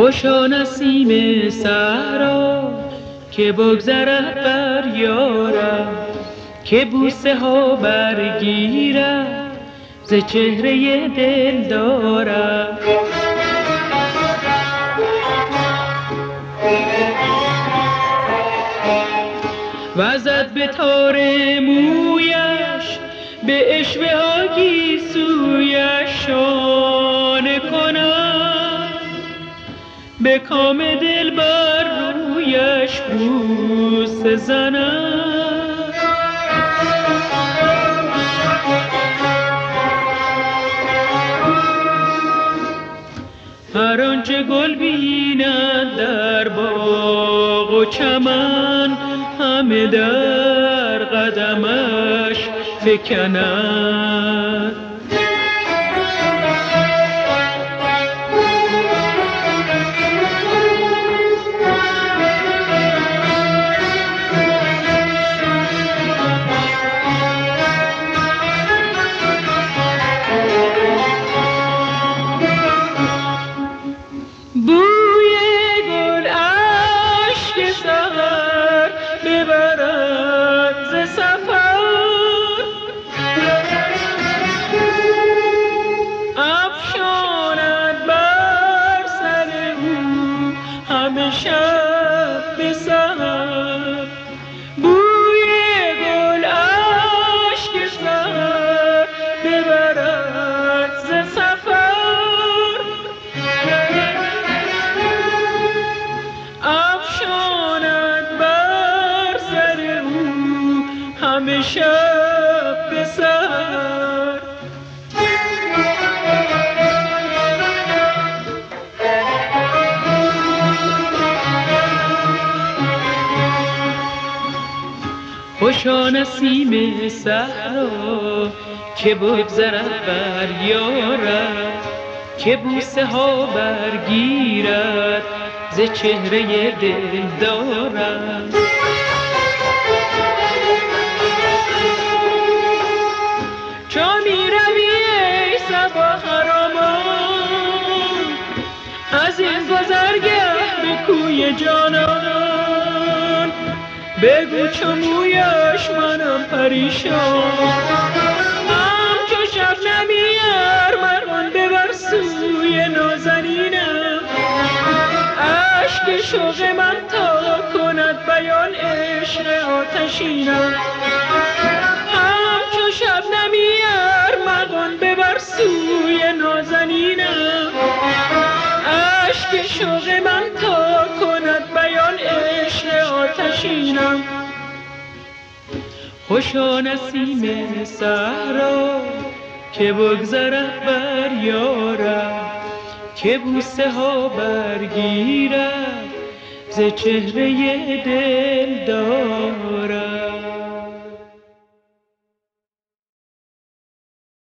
خوشا نسیم صحرا که بگذرد بر یارم، که بوسه ها برگیرد ز چهره دلدارم. وزد به تار مویش به اشوه ها گیسویش شانه کنم، به کام دل بر رویش بوسه زنم. هر آنچه گل بیند در باغ و چمن، همه در قدمش فکند. شب به سحر بوی گل اشک سحر ببرد ز سفر، افشاند بر سر او همه شب به سحر. خوشا نسیم صحرا که بگذرد بر یارم، که بوسه ها برگیرد ز چهره دلدارم. چو می روی ای صبا خرامان، از این گذرگه به کوی جانان، بگو چو مویش منم پریشان. همچو شبنمی ارمغان ببر سوی نازنینم، اشک شوق من تا کند بیان عشق آتشینم. همچو شبنمی ارمغان ببر سوی نازنینم، اشک شوق من تا کند بیان عشق آتشینم. خوشا نسیم صحرا که بگذرد بر یارم، که بوسه ها برگیرد ز چهره دلدارم.